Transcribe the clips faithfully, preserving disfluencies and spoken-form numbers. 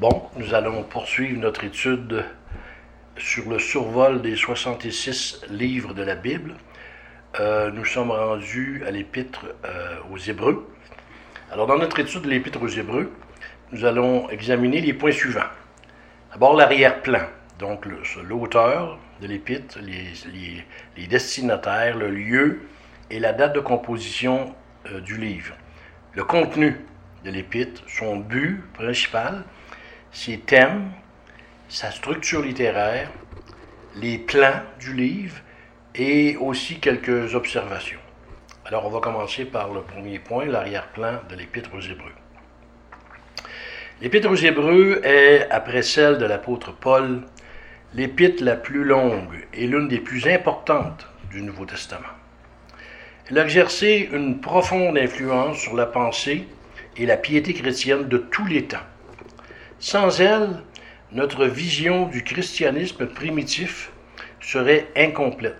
Bon, nous allons poursuivre notre étude sur le survol des soixante-six livres de la Bible. Euh, nous sommes rendus à l'Épître euh, aux Hébreux. Alors, dans notre étude de l'Épître aux Hébreux, nous allons examiner les points suivants. D'abord, l'arrière-plan, donc le, l'auteur de l'Épître, les, les, les destinataires, le lieu et la date de composition euh, du livre. Le contenu de l'Épître, son but principal, ses thèmes, sa structure littéraire, les plans du livre et aussi quelques observations. Alors, on va commencer par le premier point, l'arrière-plan de l'Épître aux Hébreux. L'Épître aux Hébreux est, après celle de l'apôtre Paul, l'épître la plus longue et l'une des plus importantes du Nouveau Testament. Elle a exercé une profonde influence sur la pensée et la piété chrétienne de tous les temps. Sans elle, notre vision du christianisme primitif serait incomplète.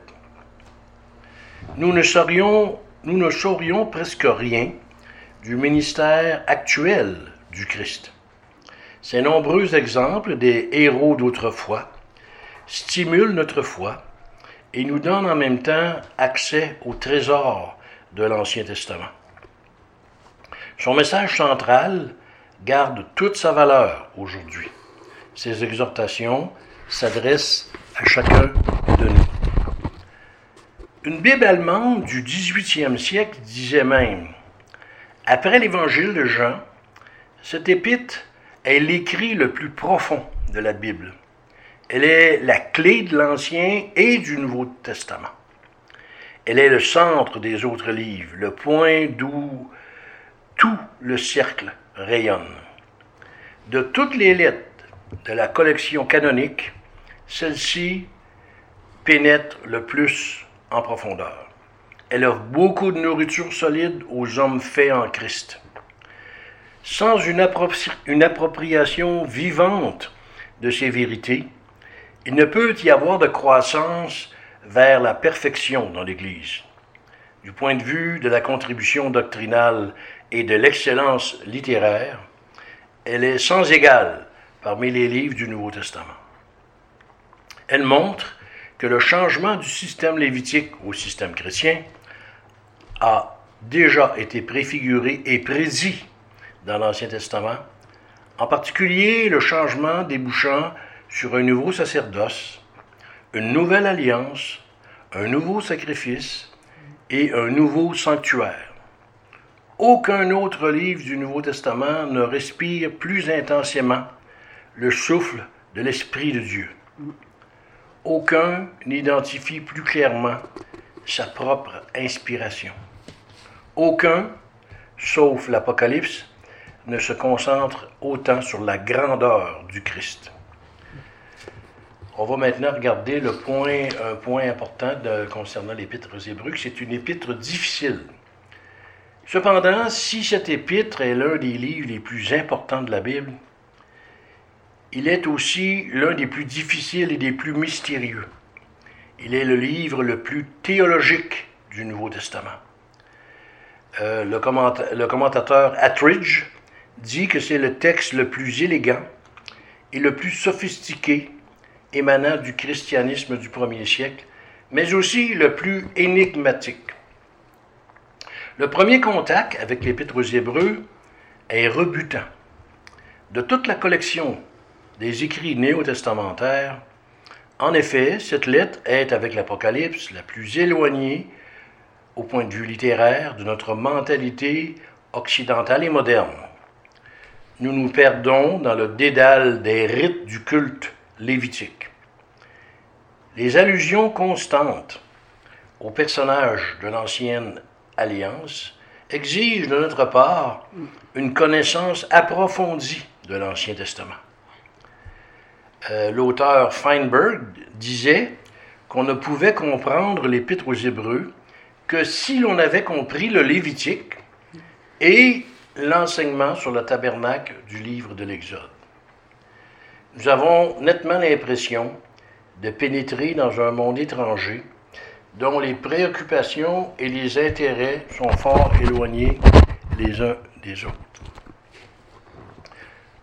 Nous ne saurions, nous ne saurions presque rien du ministère actuel du Christ. Ces nombreux exemples des héros d'autrefois stimulent notre foi et nous donnent en même temps accès au trésor de l'Ancien Testament. Son message central garde toute sa valeur aujourd'hui. Ses exhortations s'adressent à chacun de nous. Une Bible allemande du dix-huitième siècle disait même « Après l'Évangile de Jean, cette épître est l'écrit le plus profond de la Bible. Elle est la clé de l'Ancien et du Nouveau Testament. Elle est le centre des autres livres, le point d'où tout le cercle rayonne. De toutes les lettres de la collection canonique, celle-ci pénètre le plus en profondeur. Elle offre beaucoup de nourriture solide aux hommes faits en Christ. Sans une, appropri- une appropriation vivante de ces vérités, il ne peut y avoir de croissance vers la perfection dans l'Église. Du point de vue de la contribution doctrinale et de l'excellence littéraire, elle est sans égale parmi les livres du Nouveau Testament. Elle montre que le changement du système lévitique au système chrétien a déjà été préfiguré et prédit dans l'Ancien Testament, en particulier le changement débouchant sur un nouveau sacerdoce, une nouvelle alliance, un nouveau sacrifice et un nouveau sanctuaire. Aucun autre livre du Nouveau Testament ne respire plus intensément le souffle de l'Esprit de Dieu. Aucun n'identifie plus clairement sa propre inspiration. Aucun, sauf l'Apocalypse, ne se concentre autant sur la grandeur du Christ. On va maintenant regarder le point, un point important de, concernant l'Épître aux Hébreux, que c'est une épître difficile. Cependant, si cette épître est l'un des livres les plus importants de la Bible, il est aussi l'un des plus difficiles et des plus mystérieux. Il est le livre le plus théologique du Nouveau Testament. Euh, le, commenta- le commentateur Attridge dit que c'est le texte le plus élégant et le plus sophistiqué émanant du christianisme du premier siècle, mais aussi le plus énigmatique. Le premier contact avec l'Épître aux Hébreux est rebutant. De toute la collection des écrits néo-testamentaires, en effet, cette lettre est, avec l'Apocalypse, la plus éloignée, au point de vue littéraire, de notre mentalité occidentale et moderne. Nous nous perdons dans le dédale des rites du culte lévitique. Les allusions constantes aux personnages de l'Ancienne Alliance exigent de notre part une connaissance approfondie de l'Ancien Testament. Euh, l'auteur Feinberg disait qu'on ne pouvait comprendre l'Épître aux Hébreux que si l'on avait compris le Lévitique et l'enseignement sur le tabernacle du livre de l'Exode. Nous avons nettement l'impression de pénétrer dans un monde étranger dont les préoccupations et les intérêts sont fort éloignés les uns des autres.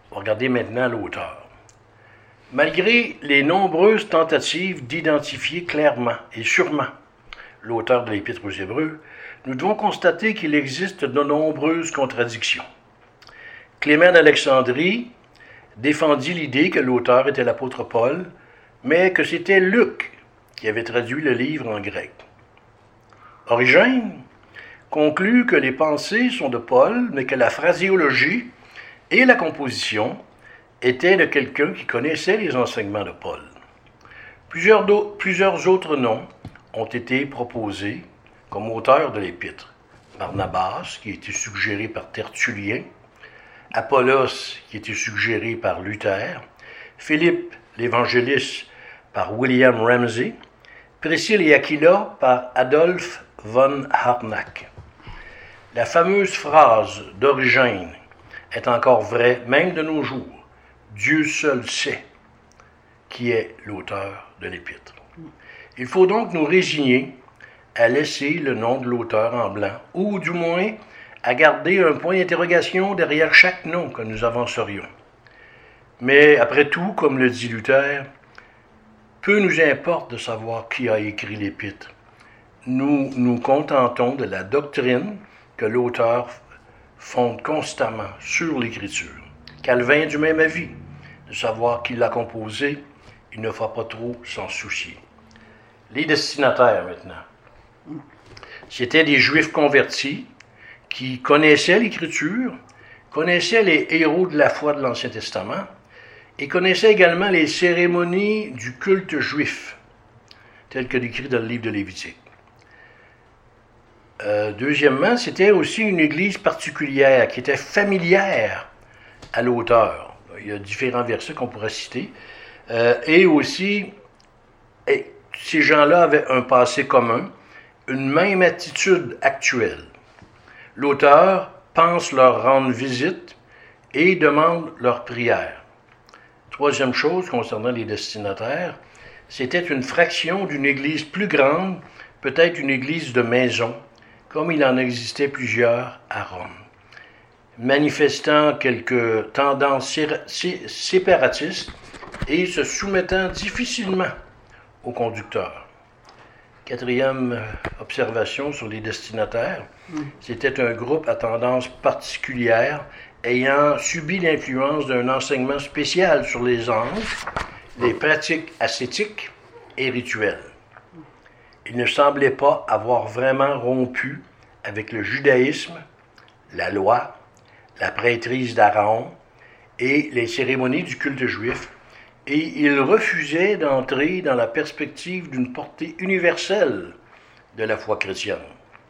On va regarder maintenant l'auteur. Malgré les nombreuses tentatives d'identifier clairement et sûrement l'auteur de l'Épître aux Hébreux, nous devons constater qu'il existe de nombreuses contradictions. Clément d'Alexandrie défendit l'idée que l'auteur était l'apôtre Paul, mais que c'était Luc qui avait traduit le livre en grec. Origène conclut que les pensées sont de Paul, mais que la phraséologie et la composition étaient de quelqu'un qui connaissait les enseignements de Paul. Plusieurs, plusieurs autres noms ont été proposés comme auteurs de l'Épître. Barnabas, qui a été suggéré par Tertullien, Apollos, qui a été suggéré par Luther, Philippe l'évangéliste par William Ramsay, Priscille et Aquila par Adolphe von Harnack. La fameuse phrase d'Origène est encore vraie même de nos jours. Dieu seul sait qui est l'auteur de l'Épître. Il faut donc nous résigner à laisser le nom de l'auteur en blanc, ou du moins à garder un point d'interrogation derrière chaque nom que nous avancerions. Mais après tout, comme le dit Luther, peu nous importe de savoir qui a écrit l'Épître. Nous nous contentons de la doctrine que l'auteur fonde constamment sur l'Écriture. Calvin est du même avis, de savoir qui l'a composé, il ne faut pas trop s'en soucier. Les destinataires maintenant. C'étaient des Juifs convertis qui connaissaient l'Écriture, connaissaient les héros de la foi de l'Ancien Testament et connaissaient également les cérémonies du culte juif, telles que décrites dans le livre de Lévitique. Euh, deuxièmement, c'était aussi une église particulière qui était familière à l'auteur. Il y a différents versets qu'on pourrait citer. Euh, et aussi, et ces gens-là avaient un passé commun, une même attitude actuelle. L'auteur pense leur rendre visite et demande leur prière. Troisième chose concernant les destinataires, c'était une fraction d'une église plus grande, peut-être une église de maison, comme il en existait plusieurs à Rome, manifestant quelques tendances séparatistes et se soumettant difficilement au conducteur. Quatrième observation sur les destinataires, c'était un groupe à tendance particulière ayant subi l'influence d'un enseignement spécial sur les anges, les pratiques ascétiques et rituelles. Ils ne semblaient pas avoir vraiment rompu avec le judaïsme, la loi, la prêtrise d'Aaron et les cérémonies du culte juif, et ils refusaient d'entrer dans la perspective d'une portée universelle de la foi chrétienne.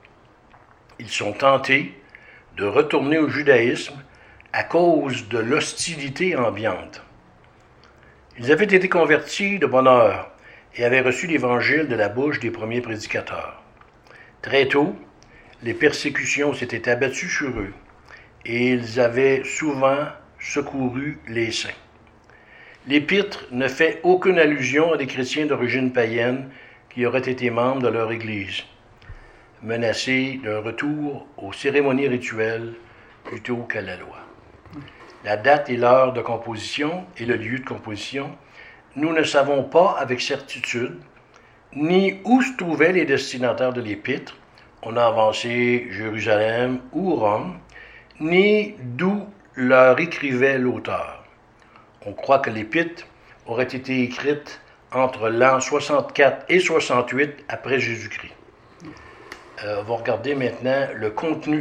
Ils sont tentés de retourner au judaïsme à cause de l'hostilité ambiante. Ils avaient été convertis de bonne heure et avaient reçu l'Évangile de la bouche des premiers prédicateurs. Très tôt, les persécutions s'étaient abattues sur eux et ils avaient souvent secouru les saints. L'Épître ne fait aucune allusion à des chrétiens d'origine païenne qui auraient été membres de leur Église, menacés d'un retour aux cérémonies rituelles plutôt qu'à la loi. La date et l'heure de composition et le lieu de composition, nous ne savons pas avec certitude ni où se trouvaient les destinataires de l'Épître, on a avancé Jérusalem ou Rome, ni d'où leur écrivait l'auteur. On croit que l'Épître aurait été écrite entre l'an soixante-quatre et soixante-huit après Jésus-Christ. Euh, on va regarder maintenant le contenu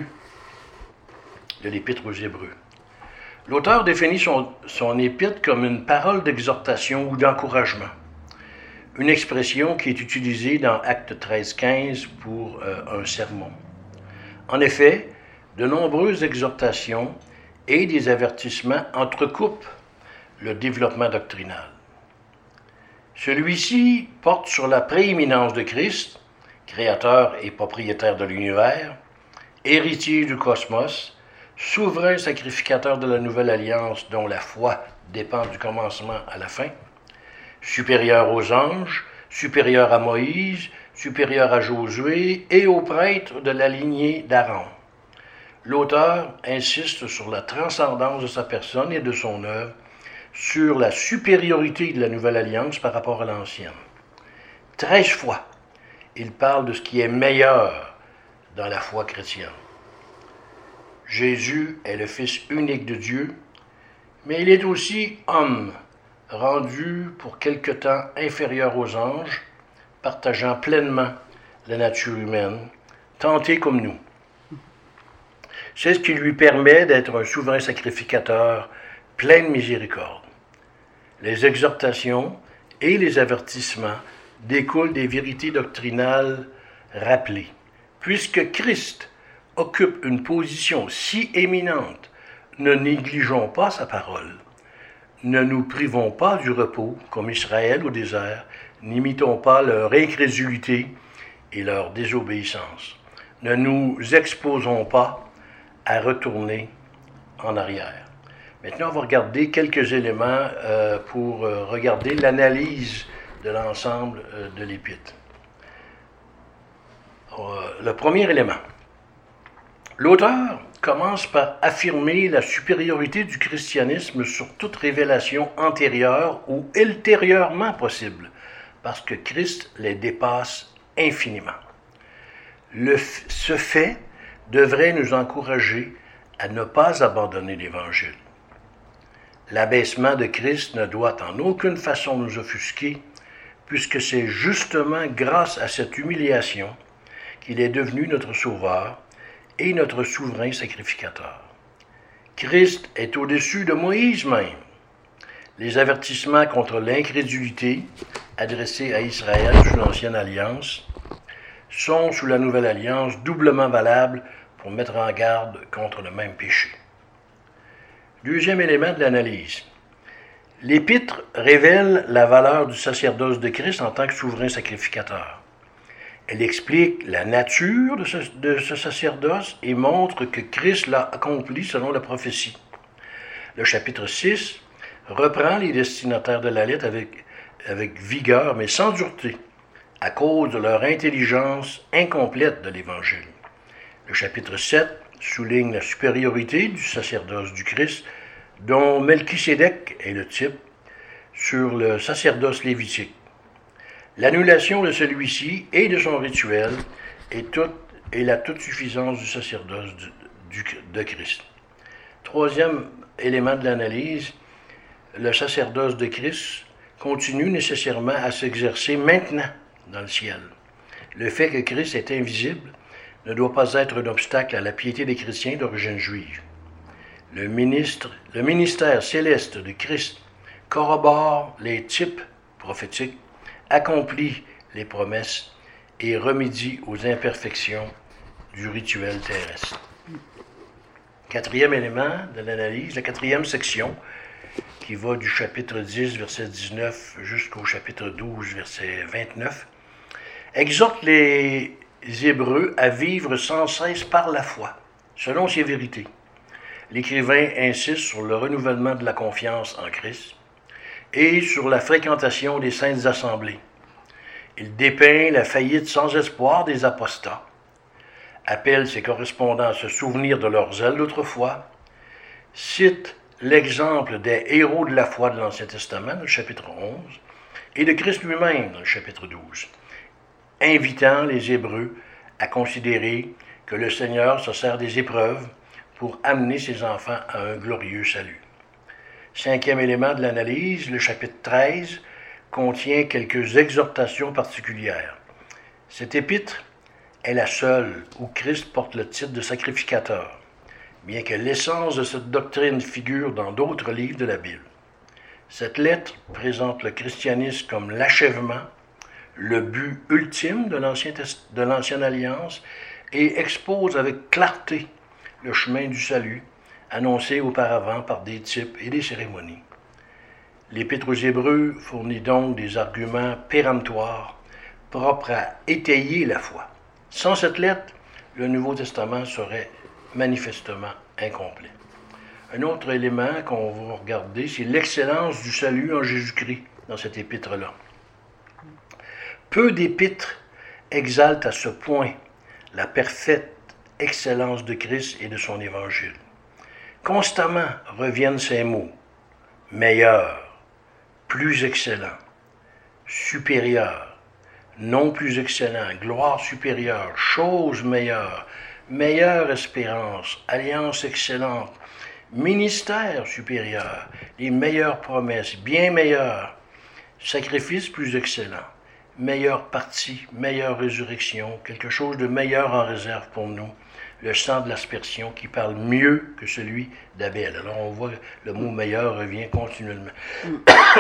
de l'Épître aux Hébreux. L'auteur définit son, son épître comme une parole d'exhortation ou d'encouragement, une expression qui est utilisée dans Actes treize quinze pour euh, un sermon. En effet, de nombreuses exhortations et des avertissements entrecoupent le développement doctrinal. Celui-ci porte sur la prééminence de Christ, créateur et propriétaire de l'univers, héritier du cosmos, souverain sacrificateur de la nouvelle alliance dont la foi dépend du commencement à la fin, supérieur aux anges, supérieur à Moïse, supérieur à Josué et aux prêtres de la lignée d'Aaron. l'auteur insiste sur la transcendance de sa personne et de son œuvre, sur la supériorité de la Nouvelle Alliance par rapport à l'Ancienne. Treize fois, il parle de ce qui est meilleur dans la foi chrétienne. Jésus est le Fils unique de Dieu, mais il est aussi homme, rendu pour quelque temps inférieur aux anges, partageant pleinement la nature humaine, tenté comme nous. C'est ce qui lui permet d'être un souverain sacrificateur plein de miséricorde. Les exhortations et les avertissements découlent des vérités doctrinales rappelées. Puisque Christ occupe une position si éminente, ne négligeons pas sa parole. Ne nous privons pas du repos, comme Israël au désert, n'imitons pas leur incrédulité et leur désobéissance. Ne nous exposons pas à retourner en arrière. Maintenant, on va regarder quelques éléments euh, pour euh, regarder l'analyse de l'ensemble euh, de l'Épître. Euh, le premier élément. L'auteur commence par affirmer la supériorité du christianisme sur toute révélation antérieure ou ultérieurement possible, parce que Christ les dépasse infiniment. Le, ce fait devrait nous encourager à ne pas abandonner l'Évangile. L'abaissement de Christ ne doit en aucune façon nous offusquer, puisque c'est justement grâce à cette humiliation qu'il est devenu notre Sauveur et notre souverain sacrificateur. Christ est au-dessus de Moïse même. Les avertissements contre l'incrédulité adressés à Israël sous l'Ancienne Alliance sont sous la Nouvelle Alliance doublement valables pour mettre en garde contre le même péché. Deuxième élément de l'analyse. L'Épître révèle la valeur du sacerdoce de Christ en tant que souverain sacrificateur. Elle explique la nature de ce, de ce sacerdoce et montre que Christ l'a accompli selon la prophétie. Le chapitre six reprend les destinataires de la lettre avec, avec vigueur, mais sans dureté, à cause de leur intelligence incomplète de l'Évangile. Le chapitre sept souligne la supériorité du sacerdoce du Christ, dont Melchisédek est le type, sur le sacerdoce lévitique. L'annulation de celui-ci et de son rituel est, toute, est la toute suffisance du sacerdoce du, du, de Christ. Troisième élément de l'analyse, le sacerdoce de Christ continue nécessairement à s'exercer maintenant dans le ciel. Le fait que Christ est invisible ne doit pas être un obstacle à la piété des chrétiens d'origine juive. Le, ministre, le ministère céleste de Christ corrobore les types prophétiques, accomplit les promesses et remédie aux imperfections du rituel terrestre. Quatrième élément de l'analyse, la quatrième section, qui va du chapitre dix, verset dix-neuf, jusqu'au chapitre douze, verset vingt-neuf, exhorte les Hébreux à vivre sans cesse par la foi, selon ces vérités. L'écrivain insiste sur le renouvellement de la confiance en Christ et sur la fréquentation des saintes assemblées. Il dépeint la faillite sans espoir des apostats, appelle ses correspondants à se souvenir de leur zèle d'autrefois, cite l'exemple des héros de la foi de l'Ancien Testament, dans le chapitre onze, et de Christ lui-même, dans le chapitre douze, invitant les Hébreux à considérer que le Seigneur se sert des épreuves pour amener ses enfants à un glorieux salut. Cinquième élément de l'analyse, le chapitre treize, contient quelques exhortations particulières. Cette épître est la seule où Christ porte le titre de sacrificateur, bien que l'essence de cette doctrine figure dans d'autres livres de la Bible. Cette lettre présente le christianisme comme l'achèvement, le but ultime de l'Ancien Test- de l'Ancienne Alliance et expose avec clarté le chemin du salut, annoncé auparavant par des types et des cérémonies. L'Épître aux Hébreux fournit donc des arguments péremptoires propres à étayer la foi. Sans cette lettre, le Nouveau Testament serait manifestement incomplet. Un autre élément qu'on va regarder, c'est l'excellence du salut en Jésus-Christ dans cette épître-là. Peu d'épîtres exaltent à ce point la parfaite excellence de Christ et de son Évangile. Constamment reviennent ces mots: meilleur, plus excellent, supérieur, non plus excellent, gloire supérieure, chose meilleure, meilleure espérance, alliance excellente, ministère supérieur, les meilleures promesses, bien meilleurs, sacrifice plus excellent, meilleure partie, meilleure résurrection, quelque chose de meilleur en réserve pour nous, le sang de l'aspersion qui parle mieux que celui d'Abel. Alors on voit le mot meilleur revient continuellement. Mm.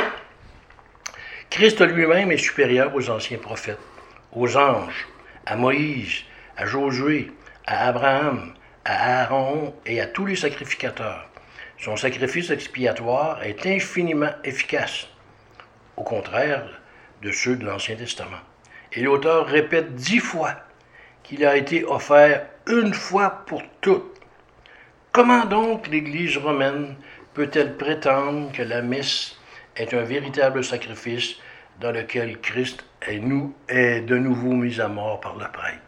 Christ lui-même est supérieur aux anciens prophètes, aux anges, à Moïse, à Josué, à Abraham, à Aaron et à tous les sacrificateurs. Son sacrifice expiatoire est infiniment efficace, au contraire de ceux de l'Ancien Testament. Et l'auteur répète dix fois qu'il a été offert une fois pour toutes. Comment donc l'Église romaine peut-elle prétendre que la messe est un véritable sacrifice dans lequel Christ est, nous, est de nouveau mis à mort par le prêtre?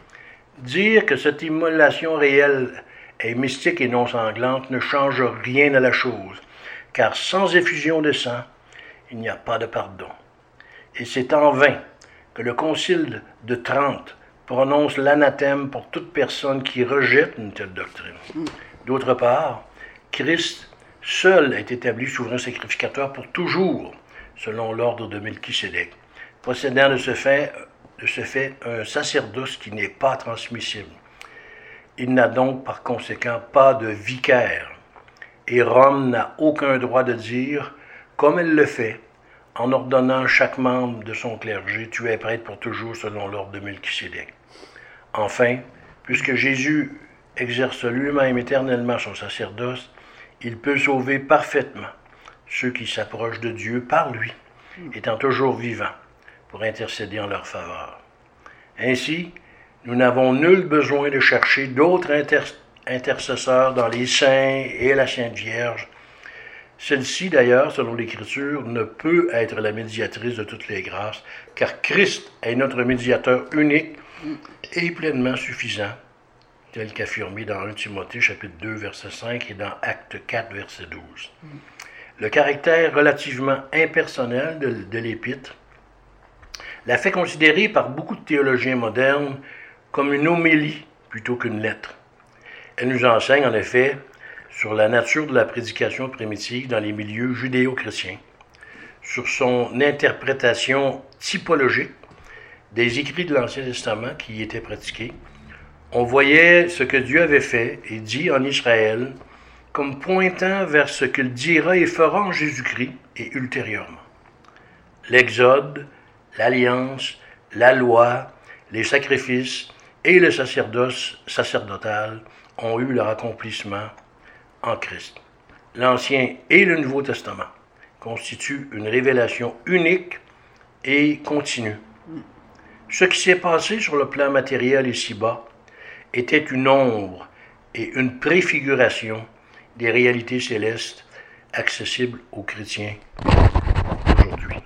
Dire que cette immolation réelle est mystique et non sanglante ne change rien à la chose, car sans effusion de sang, il n'y a pas de pardon. Et c'est en vain que le Concile de Trente prononce l'anathème pour toute personne qui rejette une telle doctrine. D'autre part, Christ seul est établi souverain sacrificateur pour toujours, selon l'ordre de Melchisédek, possédant de ce fait, de ce fait un sacerdoce qui n'est pas transmissible. Il n'a donc par conséquent pas de vicaire, et Rome n'a aucun droit de dire, comme elle le fait, en ordonnant chaque membre de son clergé, tu es prêtre pour toujours selon l'ordre de Melchisédek. Enfin, puisque Jésus exerce lui-même éternellement son sacerdoce, il peut sauver parfaitement ceux qui s'approchent de Dieu par lui, étant toujours vivant, pour intercéder en leur faveur. Ainsi, nous n'avons nul besoin de chercher d'autres inter- intercesseurs dans les saints et la Sainte Vierge. Celle-ci, d'ailleurs, selon l'Écriture, ne peut être la médiatrice de toutes les grâces, car Christ est notre médiateur unique et pleinement suffisant, tel qu'affirmé dans premier Timothée, chapitre deux, verset cinq, et dans Acte quatre, verset douze. Le caractère relativement impersonnel de, de l'Épître l'a fait considérer par beaucoup de théologiens modernes comme une homélie plutôt qu'une lettre. Elle nous enseigne en effet sur la nature de la prédication primitive dans les milieux judéo-chrétiens, sur son interprétation typologique des écrits de l'Ancien Testament qui y étaient pratiqués. On voyait ce que Dieu avait fait et dit en Israël comme pointant vers ce qu'il dira et fera en Jésus-Christ et ultérieurement. L'Exode, l'Alliance, la loi, les sacrifices et le sacerdoce sacerdotal ont eu leur accomplissement en Christ. L'Ancien et le Nouveau Testament constituent une révélation unique et continue. Ce qui s'est passé sur le plan matériel ici-bas était une ombre et une préfiguration des réalités célestes accessibles aux chrétiens aujourd'hui.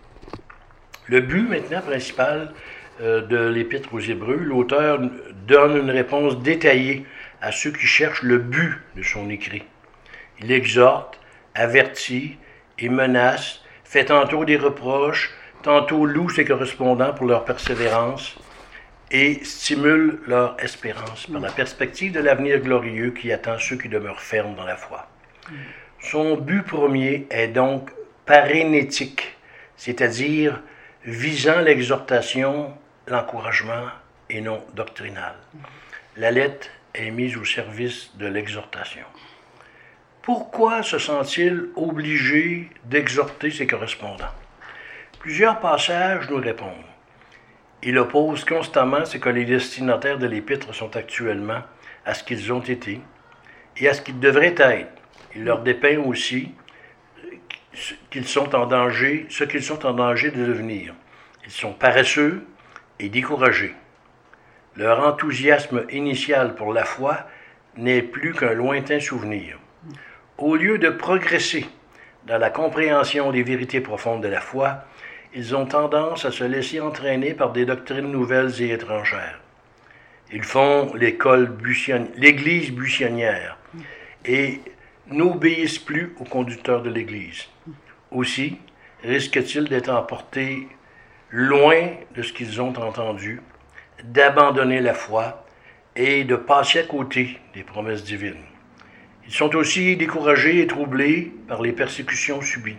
Le but maintenant principal euh, de l'Épître aux Hébreux, l'auteur donne une réponse détaillée à ceux qui cherchent le but de son écrit. Il exhorte, avertit et menace, fait tantôt des reproches, tantôt loue ses correspondants pour leur persévérance et stimule leur espérance par la perspective de l'avenir glorieux qui attend ceux qui demeurent fermes dans la foi. Son but premier est donc parénétique, c'est-à-dire visant l'exhortation, l'encouragement et non doctrinal. La lettre est mise au service de l'exhortation. Pourquoi se sent-il obligé d'exhorter ses correspondants? Plusieurs passages nous répondent. Il oppose constamment ce que les destinataires de l'Épître sont actuellement à ce qu'ils ont été et à ce qu'ils devraient être. Il leur dépeint aussi qu'ils sont en danger, ce qu'ils sont en danger de devenir. Ils sont paresseux et découragés. Leur enthousiasme initial pour la foi n'est plus qu'un lointain souvenir. Au lieu de progresser dans la compréhension des vérités profondes de la foi, ils ont tendance à se laisser entraîner par des doctrines nouvelles et étrangères. Ils font l'école bussian- l'église buissonnière et n'obéissent plus aux conducteurs de l'Église. Aussi, risquent-ils d'être emportés loin de ce qu'ils ont entendu, d'abandonner la foi et de passer à côté des promesses divines. Ils sont aussi découragés et troublés par les persécutions subies.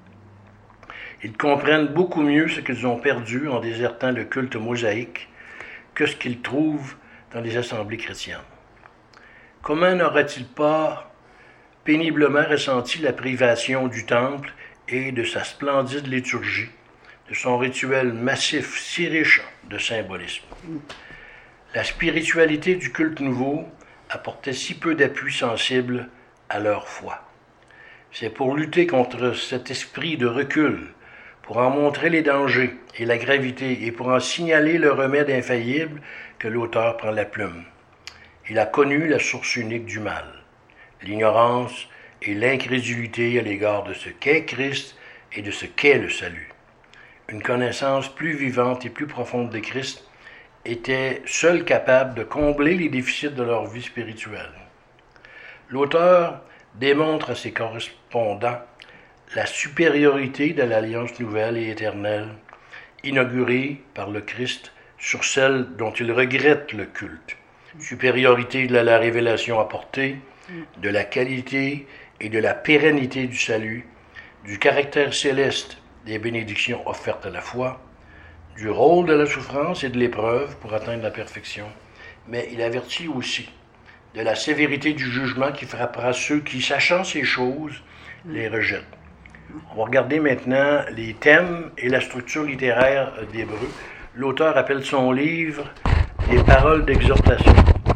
Ils comprennent beaucoup mieux ce qu'ils ont perdu en désertant le culte mosaïque que ce qu'ils trouvent dans les assemblées chrétiennes. Comment n'auraient-ils pas péniblement ressenti la privation du temple et de sa splendide liturgie, de son rituel massif si riche de symbolisme. La spiritualité du culte nouveau apportait si peu d'appui sensible à leur foi. C'est pour lutter contre cet esprit de recul, pour en montrer les dangers et la gravité, et pour en signaler le remède infaillible que l'auteur prend la plume. Il a connu la source unique du mal, l'ignorance et l'incrédulité à l'égard de ce qu'est Christ et de ce qu'est le salut. Une connaissance plus vivante et plus profonde de Christ était seule capable de combler les déficits de leur vie spirituelle. L'auteur démontre à ses correspondants la supériorité de l'alliance nouvelle et éternelle, inaugurée par le Christ sur celle dont il regrette le culte. Supériorité de la révélation apportée, de la qualité et de la pérennité du salut, du caractère céleste des bénédictions offertes à la foi, du rôle de la souffrance et de l'épreuve pour atteindre la perfection. Mais il avertit aussi de la sévérité du jugement qui frappera ceux qui, sachant ces choses, les rejettent. On va regarder maintenant les thèmes et la structure littéraire d'Hébreu. L'auteur appelle son livre « Des paroles d'exhortation »,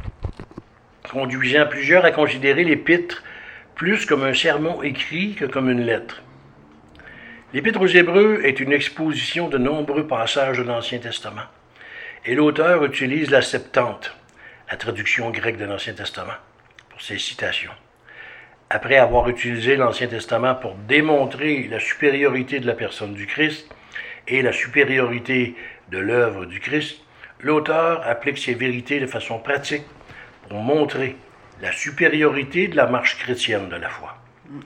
conduisant plusieurs à considérer l'Épître plus comme un sermon écrit que comme une lettre. L'Épître aux Hébreux est une exposition de nombreux passages de l'Ancien Testament, et l'auteur utilise la Septante, la traduction grecque de l'Ancien Testament, pour ses citations. Après avoir utilisé l'Ancien Testament pour démontrer la supériorité de la personne du Christ et la supériorité de l'œuvre du Christ, l'auteur applique ces vérités de façon pratique pour montrer la supériorité de la marche chrétienne de la foi.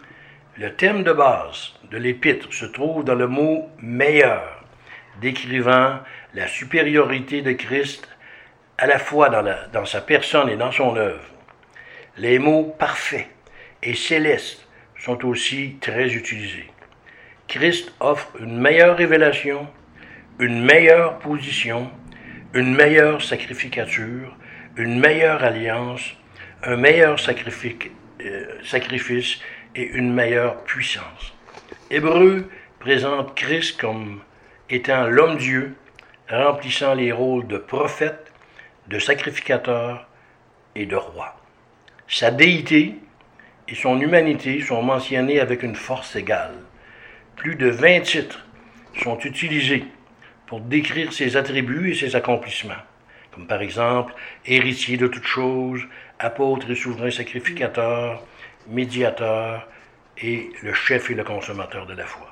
Le thème de base de l'Épître se trouve dans le mot « meilleur », décrivant la supériorité de Christ à la fois dans, la, dans sa personne et dans son œuvre. Les mots « parfait » et « céleste » sont aussi très utilisés. Christ offre une meilleure révélation, une meilleure position, une meilleure sacrificature, une meilleure alliance, un meilleur sacrifice, euh, sacrifice et une meilleure puissance. Hébreu présente Christ comme étant l'homme-dieu, remplissant les rôles de prophète, de sacrificateur et de roi. Sa déité et son humanité sont mentionnés avec une force égale. Plus de vingt titres sont utilisés pour décrire ses attributs et ses accomplissements, comme par exemple héritier de toutes choses, apôtre et souverain sacrificateur, médiateur et le chef et le consommateur de la foi.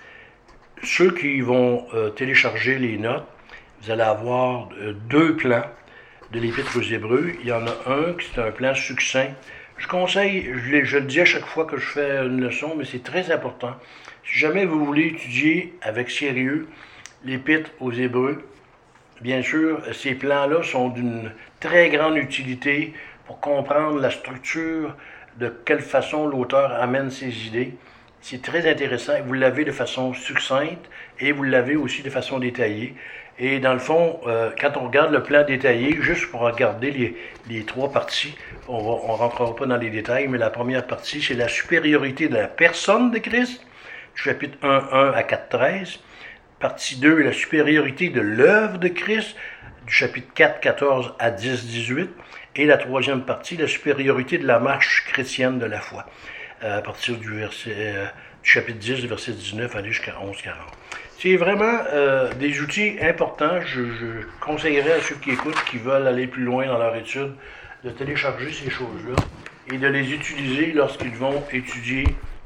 Ceux qui vont euh, télécharger les notes, vous allez avoir euh, deux plans de l'Épître aux Hébreux. Il y en a un qui est un plan succinct. Je conseille, je, je le dis à chaque fois que je fais une leçon, mais c'est très important. Si jamais vous voulez étudier avec sérieux l'Épître aux Hébreux, bien sûr, ces plans-là sont d'une très grande utilité pour comprendre la structure, de quelle façon l'auteur amène ses idées. C'est très intéressant. Vous l'avez de façon succincte et vous l'avez aussi de façon détaillée. Et dans le fond, euh, quand on regarde le plan détaillé, juste pour regarder les, les trois parties, on ne rentrera pas dans les détails, mais la première partie, c'est la supériorité de la personne de Christ, du chapitre un, un à quatre, treize. Partie deux, la supériorité de l'œuvre de Christ, du chapitre quatre, quatorze à dix, dix-huit. Et la troisième partie, la supériorité de la marche chrétienne de la foi, à partir du, verset, euh, du chapitre dix, verset dix-neuf, aller jusqu'à onze, quarante. C'est vraiment euh, des outils importants. Je, je conseillerais à ceux qui écoutent, qui veulent aller plus loin dans leur étude, de télécharger ces choses-là et de les utiliser lorsqu'ils vont étudier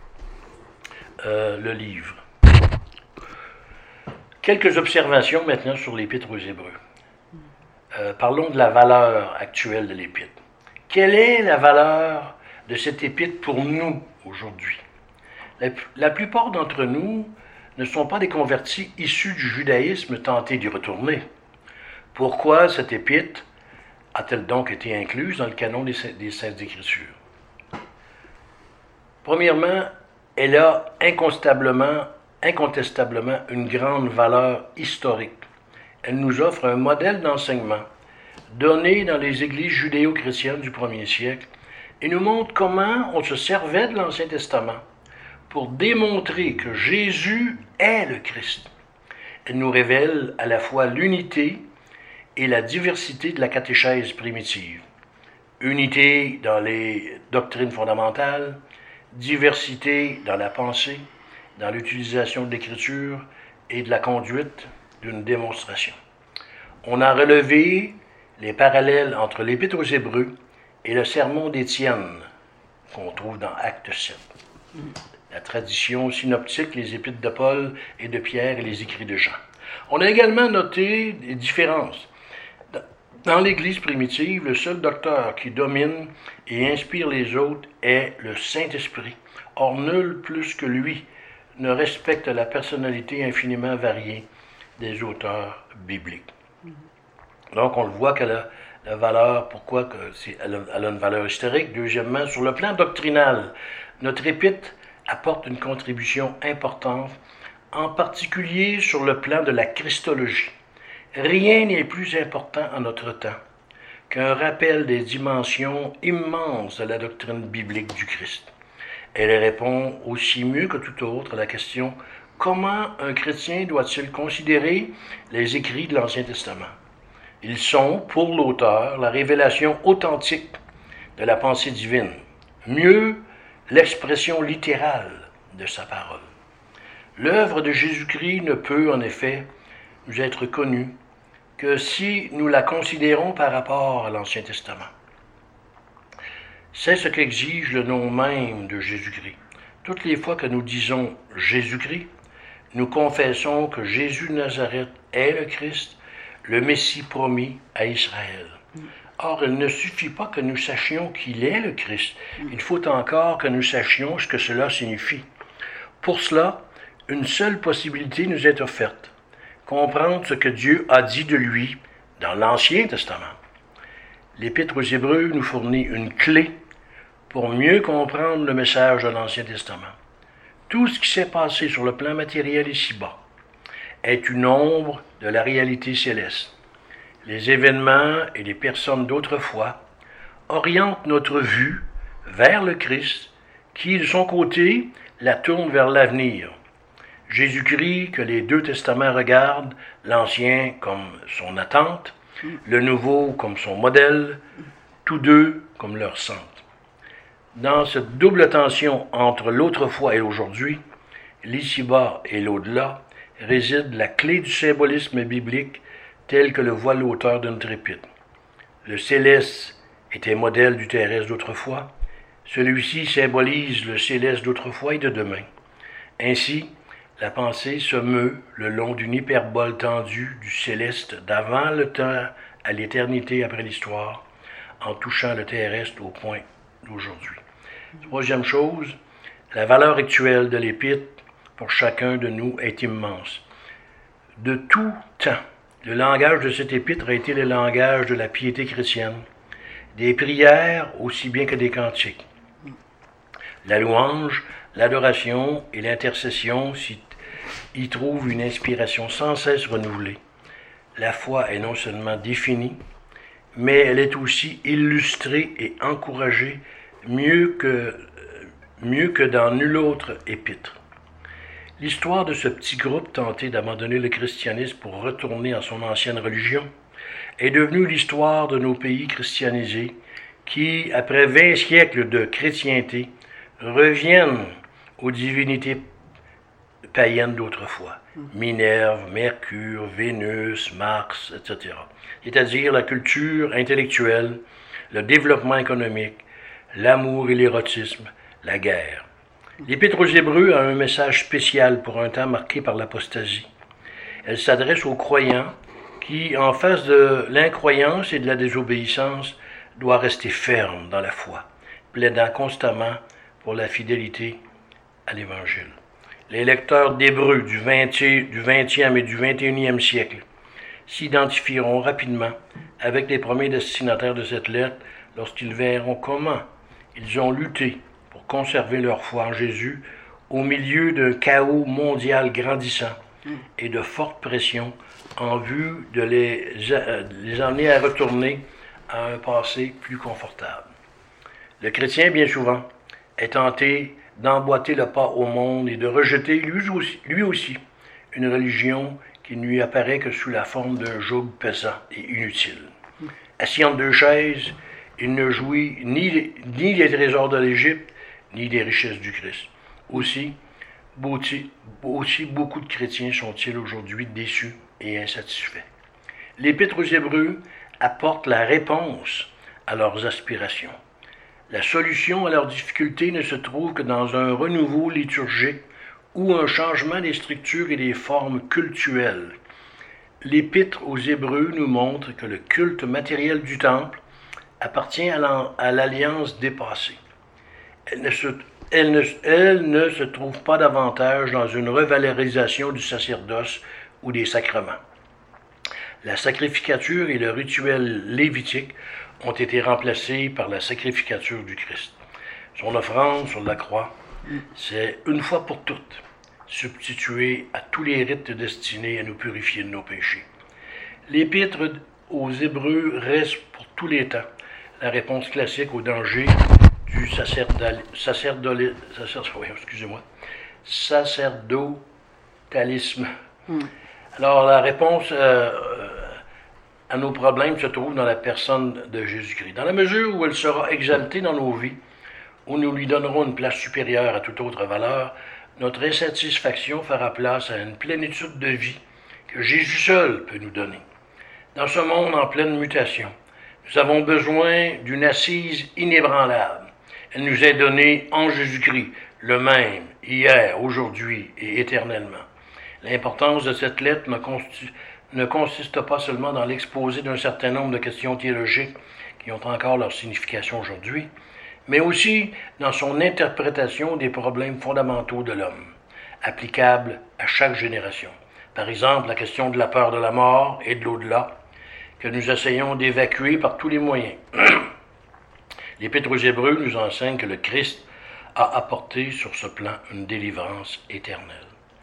euh, le livre. Quelques observations maintenant sur l'Épître aux Hébreux. euh, parlons de la valeur actuelle de l'Épître. Quelle est la valeur de cette Épître pour nous aujourd'hui? La, la plupart d'entre nous ne sont pas des convertis issus du judaïsme tentés d'y retourner. Pourquoi cette Épître a-t-elle donc été incluse dans le canon des, des Saintes Écritures? Premièrement, elle a incontestablement, incontestablement une grande valeur historique. Elle nous offre un modèle d'enseignement donné dans les églises judéo-chrétiennes du premier siècle et nous montre comment on se servait de l'Ancien Testament pour démontrer que Jésus est le Christ. Elle nous révèle à la fois l'unité et la diversité de la catéchèse primitive. Unité dans les doctrines fondamentales, diversité dans la pensée, dans l'utilisation de l'Écriture et de la conduite d'une démonstration. On a relevé les parallèles entre l'Épître aux Hébreux et le sermon d'Étienne, qu'on trouve dans Acte sept. La tradition synoptique, les Épîtres de Paul et de Pierre et les écrits de Jean. On a également noté des différences. Dans l'Église primitive, le seul docteur qui domine et inspire les autres est le Saint-Esprit. Or, nul plus que lui ne respecte la personnalité infiniment variée des auteurs bibliques. Donc, on le voit qu'elle a la valeur, pourquoi que c'est, elle, a, elle a une valeur historique. Deuxièmement, sur le plan doctrinal, notre épître apporte une contribution importante, en particulier sur le plan de la Christologie. Rien n'est plus important en notre temps qu'un rappel des dimensions immenses de la doctrine biblique du Christ. Elle répond aussi mieux que tout autre à la question « Comment un chrétien doit-il considérer les écrits de l'Ancien Testament ?» Ils sont, pour l'auteur, la révélation authentique de la pensée divine, mieux l'expression littérale de sa parole. L'œuvre de Jésus-Christ ne peut, en effet, nous être connue que si nous la considérons par rapport à l'Ancien Testament. C'est ce qu'exige le nom même de Jésus-Christ. Toutes les fois que nous disons Jésus-Christ, nous confessons que Jésus de Nazareth est le Christ, le Messie promis à Israël. Or, il ne suffit pas que nous sachions qu'il est le Christ. Il faut encore que nous sachions ce que cela signifie. Pour cela, une seule possibilité nous est offerte. Comprendre ce que Dieu a dit de lui dans l'Ancien Testament. L'Épître aux Hébreux nous fournit une clé pour mieux comprendre le message de l'Ancien Testament. Tout ce qui s'est passé sur le plan matériel ici-bas est une ombre de la réalité céleste. Les événements et les personnes d'autrefois orientent notre vue vers le Christ, qui, de son côté, la tourne vers l'avenir. Jésus-Christ, que les deux testaments regardent, l'Ancien comme son attente, le Nouveau comme son modèle, tous deux comme leur centre. Dans cette double tension entre l'autrefois et aujourd'hui, l'ici-bas et l'au-delà, réside la clé du symbolisme biblique tel que le voit l'auteur de notre épître. Le céleste était modèle du terrestre d'autrefois. Celui-ci symbolise le céleste d'autrefois et de demain. Ainsi, la pensée se meut le long d'une hyperbole tendue du céleste d'avant le temps à l'éternité après l'histoire, en touchant le terrestre au point d'aujourd'hui. Troisième chose, la valeur actuelle de l'épître pour chacun de nous est immense. De tout temps, le langage de cette épître a été le langage de la piété chrétienne, des prières aussi bien que des cantiques. La louange, l'adoration et l'intercession y trouvent une inspiration sans cesse renouvelée. La foi est non seulement définie, mais elle est aussi illustrée et encouragée mieux que, mieux que dans nulle autre épître. L'histoire de ce petit groupe tenté d'abandonner le christianisme pour retourner à son ancienne religion est devenue l'histoire de nos pays christianisés qui, après vingt siècles de chrétienté, reviennent aux divinités païennes d'autrefois, Minerve, Mercure, Vénus, Mars, et cetera. C'est-à-dire la culture intellectuelle, le développement économique, l'amour et l'érotisme, la guerre. L'Épître aux Hébreux a un message spécial pour un temps marqué par l'apostasie. Elle s'adresse aux croyants qui, en face de l'incroyance et de la désobéissance, doit rester ferme dans la foi, plaidant constamment pour la fidélité à l'Évangile. Les lecteurs d'Hébreux du vingtième et du vingt et unième siècle s'identifieront rapidement avec les premiers destinataires de cette lettre lorsqu'ils verront comment ils ont lutté pour conserver leur foi en Jésus au milieu d'un chaos mondial grandissant et de fortes pressions en vue de les, les emmener à retourner à un passé plus confortable. Le chrétien, bien souvent, est tenté d'emboîter le pas au monde et de rejeter lui aussi, lui aussi une religion qui ne lui apparaît que sous la forme d'un joug pesant et inutile. Assis entre deux chaises, il ne jouit ni, ni les trésors de l'Égypte, ni des richesses du Christ. Aussi, aussi beaucoup de chrétiens sont-ils aujourd'hui déçus et insatisfaits. L'Épître aux Hébreux apporte la réponse à leurs aspirations. La solution à leurs difficultés ne se trouve que dans un renouveau liturgique ou un changement des structures et des formes cultuelles. L'Épître aux Hébreux nous montre que le culte matériel du temple appartient à l'alliance dépassée. Elle ne, se, elle, ne, elle ne se trouve pas davantage dans une revalorisation du sacerdoce ou des sacrements. La sacrificature et le rituel lévitique ont été remplacés par la sacrificature du Christ. Son offrande sur la croix, c'est une fois pour toutes substitué à tous les rites destinés à nous purifier de nos péchés. L'Épître aux Hébreux reste pour tous les temps la réponse classique au danger du sacerdal, sacerdol, sacerdol, excusez-moi, sacerdotalisme. Mm. Alors, la réponse euh, à nos problèmes se trouve dans la personne de Jésus-Christ. Dans la mesure où elle sera exaltée dans nos vies, où nous lui donnerons une place supérieure à toute autre valeur, notre insatisfaction fera place à une plénitude de vie que Jésus seul peut nous donner. Dans ce monde en pleine mutation, nous avons besoin d'une assise inébranlable. Elle nous est donnée en Jésus-Christ, le même, hier, aujourd'hui et éternellement. L'importance de cette lettre ne, consti- ne consiste pas seulement dans l'exposé d'un certain nombre de questions théologiques qui ont encore leur signification aujourd'hui, mais aussi dans son interprétation des problèmes fondamentaux de l'homme, applicables à chaque génération. Par exemple, la question de la peur de la mort et de l'au-delà, que nous essayons d'évacuer par tous les moyens. L'Épître aux Hébreux nous enseigne que le Christ a apporté sur ce plan une délivrance éternelle.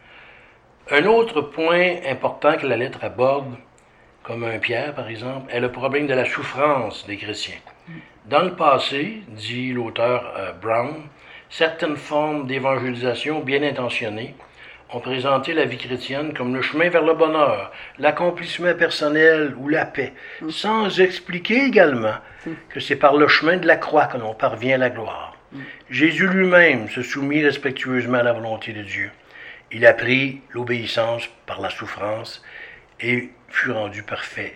Un autre point important que la lettre aborde, comme un Pierre par exemple, est le problème de la souffrance des chrétiens. Dans le passé, dit l'auteur euh, Brown, certaines formes d'évangélisation bien intentionnées ont présenté la vie chrétienne comme le chemin vers le bonheur, l'accomplissement personnel ou la paix, mm. sans expliquer également mm. que c'est par le chemin de la croix que l'on parvient à la gloire. Mm. Jésus lui-même se soumit respectueusement à la volonté de Dieu. Il apprit l'obéissance par la souffrance et fut rendu parfait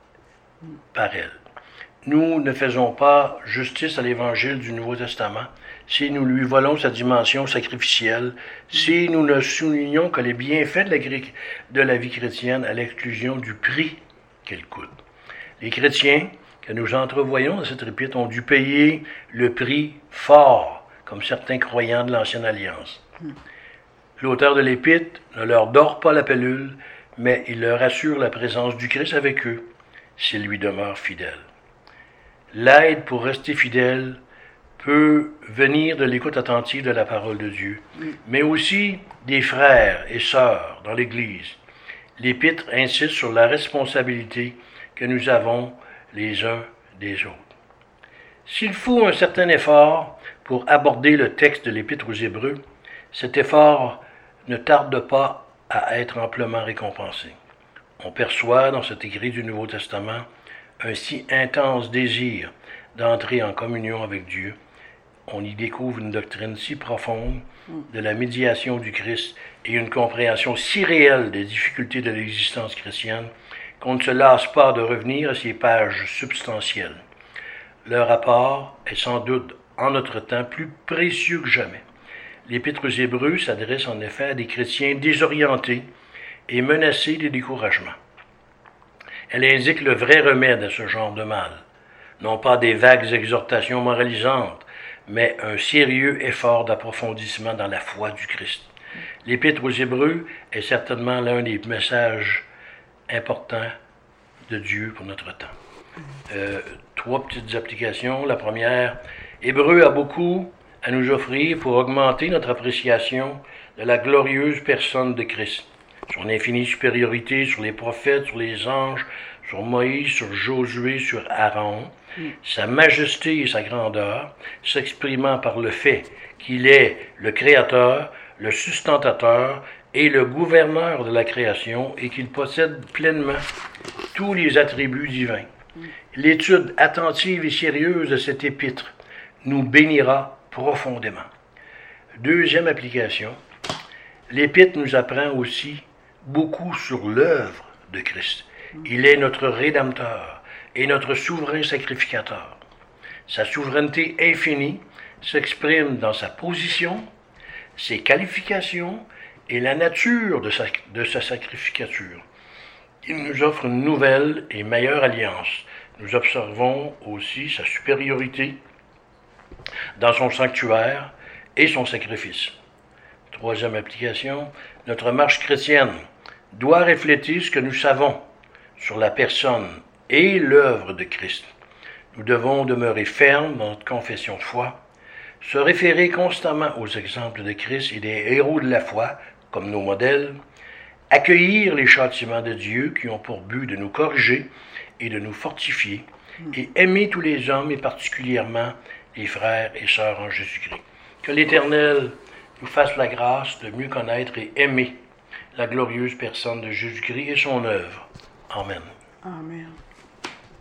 par elle. Nous ne faisons pas justice à l'Évangile du Nouveau Testament si nous lui volons sa dimension sacrificielle, si nous ne soulignons que les bienfaits de la, de la vie chrétienne à l'exclusion du prix qu'elle coûte. Les chrétiens que nous entrevoyons dans cette épître ont dû payer le prix fort, comme certains croyants de l'Ancienne Alliance. L'auteur de l'épître ne leur dore pas la pilule, mais il leur assure la présence du Christ avec eux, s'ils lui demeurent fidèles. L'aide pour rester fidèle peut venir de l'écoute attentive de la parole de Dieu, mais aussi des frères et sœurs dans l'Église. L'Épître insiste sur la responsabilité que nous avons les uns des autres. S'il faut un certain effort pour aborder le texte de l'Épître aux Hébreux, cet effort ne tarde pas à être amplement récompensé. On perçoit dans cet écrit du Nouveau Testament un si intense désir d'entrer en communion avec Dieu. On y découvre une doctrine si profonde de la médiation du Christ et une compréhension si réelle des difficultés de l'existence chrétienne qu'on ne se lasse pas de revenir à ces pages substantielles. Leur rapport est sans doute en notre temps plus précieux que jamais. L'Épître aux Hébreux s'adresse en effet à des chrétiens désorientés et menacés de découragement. Elle indique le vrai remède à ce genre de mal. Non pas des vagues exhortations moralisantes, mais un sérieux effort d'approfondissement dans la foi du Christ. L'Épître aux Hébreux est certainement l'un des messages importants de Dieu pour notre temps. Euh, trois petites applications. La première, Hébreux a beaucoup à nous offrir pour augmenter notre appréciation de la glorieuse personne de Christ. Son infinie supériorité sur les prophètes, sur les anges, sur Moïse, sur Josué, sur Aaron, mm. sa majesté et sa grandeur, s'exprimant par le fait qu'il est le Créateur, le sustentateur et le gouverneur de la création et qu'il possède pleinement tous les attributs divins. Mm. L'étude attentive et sérieuse de cet épître nous bénira profondément. Deuxième application, l'Épître nous apprend aussi beaucoup sur l'œuvre de Christ. Il est notre Rédempteur et notre souverain sacrificateur. Sa souveraineté infinie s'exprime dans sa position, ses qualifications et la nature de sa, de sa sacrificature. Il nous offre une nouvelle et meilleure alliance. Nous observons aussi sa supériorité dans son sanctuaire et son sacrifice. Troisième application, notre marche chrétienne doit refléter ce que nous savons sur la personne et l'œuvre de Christ. Nous devons demeurer fermes dans notre confession de foi, se référer constamment aux exemples de Christ et des héros de la foi comme nos modèles, accueillir les châtiments de Dieu qui ont pour but de nous corriger et de nous fortifier, et aimer tous les hommes et particulièrement les frères et sœurs en Jésus-Christ. Que l'Éternel nous fasse la grâce de mieux connaître et aimer la glorieuse personne de Jésus-Christ et son œuvre. Amen. Amen.